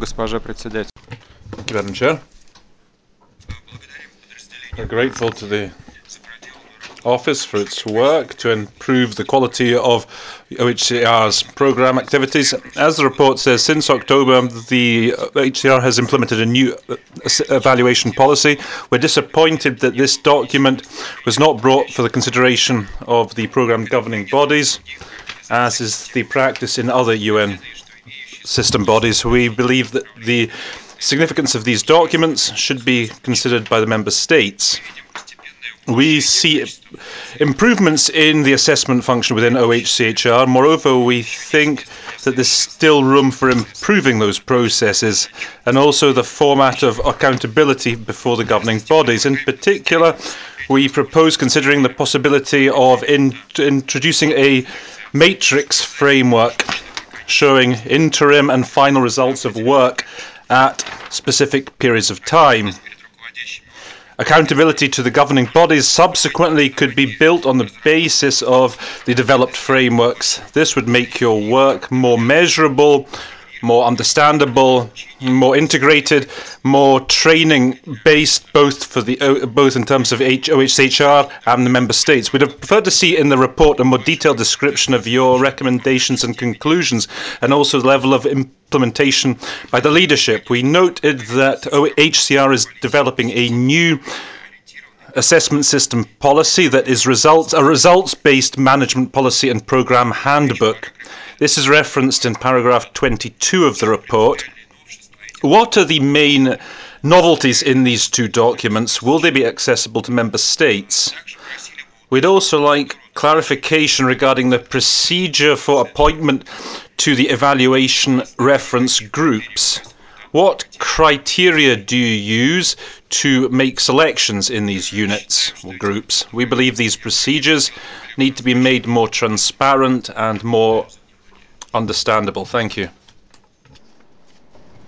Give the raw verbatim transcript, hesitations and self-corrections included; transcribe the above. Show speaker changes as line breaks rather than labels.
госпожа председатель.
Thank you, Madam Chair. We're grateful to the Office for its work to improve the quality of O H C R's programme activities. As the report says, since October, the O H C R has implemented a new evaluation policy. We're disappointed that this document was not brought for the consideration of the programme governing bodies, as is the practice in other U N system bodies. We believe that the significance of these documents should be considered by the member states. We see improvements in the assessment function within O H C H R. Moreover, we think that there's still room for improving those processes and also the format of accountability before the governing bodies. In particular, we propose considering the possibility of in introducing a matrix framework showing interim and final results of work at specific periods of time. Accountability to the governing bodies subsequently could be built on the basis of the developed frameworks. This would make your work more measurable, more understandable, more integrated, more training-based, both for the both in terms of O H C H R and the member states. We'd have preferred to see in the report a more detailed description of your recommendations and conclusions, and also the level of implementation by the leadership. We noted that O H C R is developing a new assessment system policy that is results a results-based management policy and programme handbook. This is referenced in paragraph twenty-two of the report. What are the main novelties in these two documents? Will they be accessible to member states? We'd also like clarification regarding the procedure for appointment to the evaluation reference groups. What criteria do you use to make selections in these units or groups? We believe these procedures need to be made more transparent and more understandable. Thank you.